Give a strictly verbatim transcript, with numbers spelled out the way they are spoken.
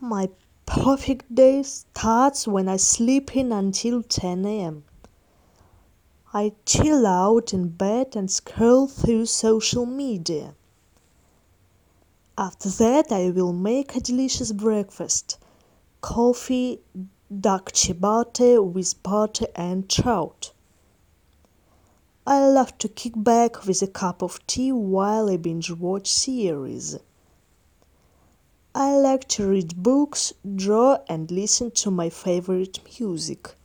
My perfect day starts when I sleep in until ten a m. I chill out in bed and scroll through social media. After that, I will make a delicious breakfast: coffee, dark ciabatta with butter and trout. I love to kick back with a cup of tea while I binge watch series. I like to read books, draw, and listen to my favorite music.